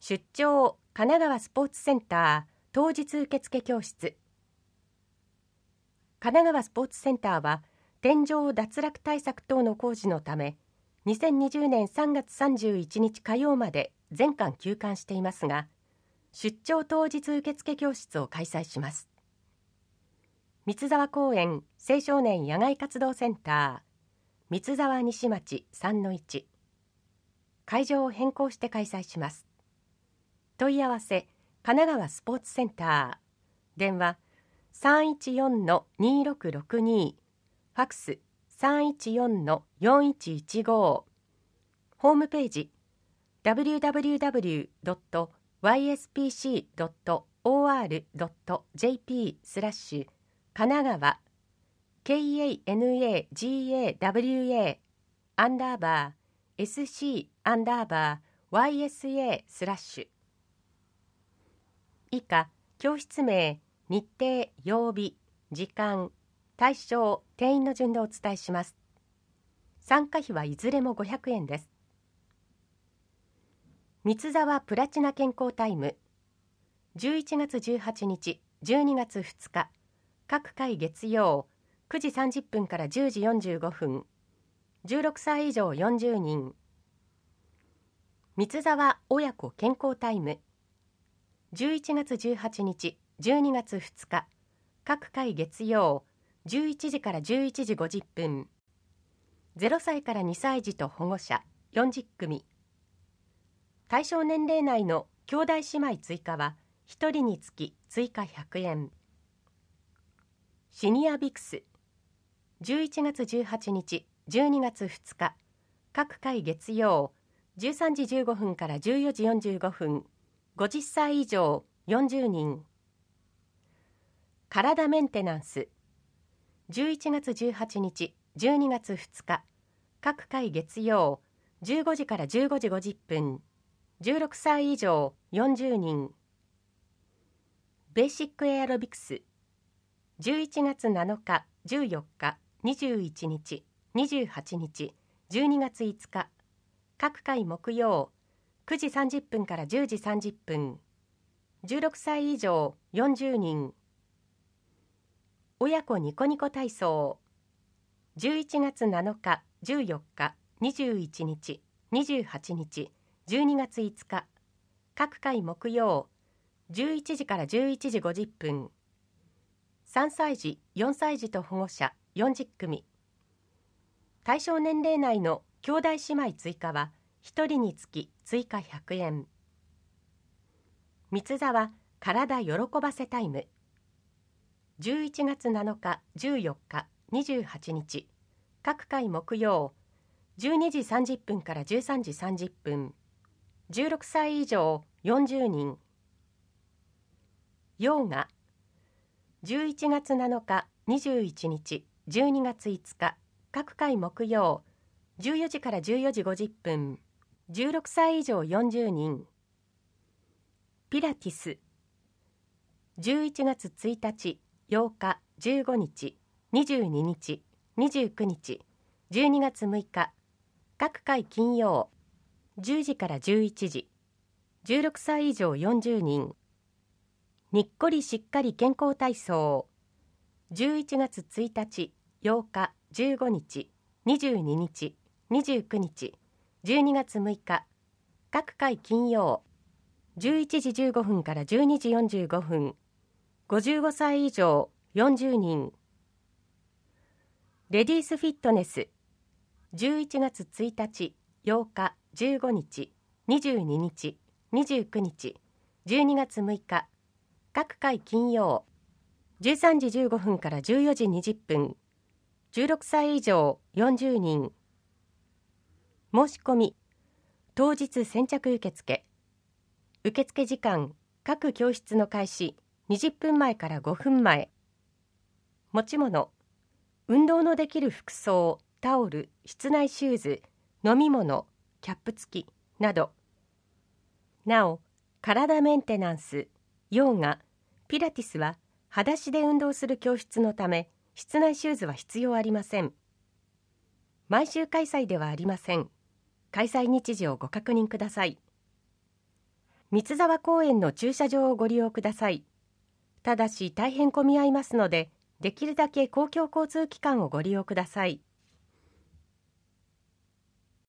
出張神奈川スポーツセンター当日受付教室。神奈川スポーツセンターは天井脱落対策等の工事のため2020年3月31日火曜まで全館休館していますが、出張当日受付教室を開催します。三沢公園青少年野外活動センター三沢西町 3-1、 会場を変更して開催します。問い合わせ神奈川スポーツセンター、電話 314-2662、 ファクス 314-4115、 ホームページ www.yspc.or.jp 神奈川 KANAGAWA _SC_YSA/ 以下、教室名、日程、曜日、時間、対象、定員の順でお伝えします。参加費はいずれも500円です。三沢プラチナ健康タイム、11月18日、12月2日、各回月曜、9時30分から10時45分、16歳以上40人。三沢親子健康タイム、11月18日、12月2日、各回月曜、11時から11時50分、0歳から2歳児と保護者40組。対象年齢内の兄弟姉妹追加は1人につき追加100円。シニアビクス、11月18日、12月2日、各回月曜、13時15分から14時45分、50歳以上40人。体メンテナンス、11月18日、12月2日、各回月曜、15時から15時50分、16歳以上40人。ベーシックエアロビクス、11月7日、14日、21日、28日、12月5日、各回木曜、9時30分から10時30分、16歳以上40人。親子ニコニコ体操、11月7日、14日、21日、28日、12月5日、各回木曜、11時から11時50分、3歳児、4歳児と保護者40組。対象年齢内の兄弟姉妹追加は1人につき追加100円。三沢体喜ばせタイム、11月7日、14日、28日、各回木曜、12時30分から13時30分、16歳以上40人。ヨーガ、11月7日、21日、12月5日、各回木曜、14時から14時50分、16歳以上40人。ピラティス、11月1日、8日、15日、22日、29日、12月6日、各回金曜、10時から11時、16歳以上40人。にっこりしっかり健康体操、11月1日、8日、15日、22日、29日、12月6日、各回金曜、11時15分から12時45分、55歳以上40人。レディースフィットネス、11月1日、8日、15日、22日、29日、12月6日、各回金曜、13時15分から14時20分、16歳以上40人。申し込み、当日先着受付。受付時間、各教室の開始20分前から5分前。持ち物、運動のできる服装、タオル、室内シューズ、飲み物、キャップ付きなど。なお、体メンテナンス、ヨーガ、ピラティスは裸足で運動する教室のため、室内シューズは必要ありません。毎週開催ではありません。開催日時をご確認ください。 三沢公園の駐車場をご利用ください。ただし大変混み合いますので、できるだけ公共交通機関をご利用ください。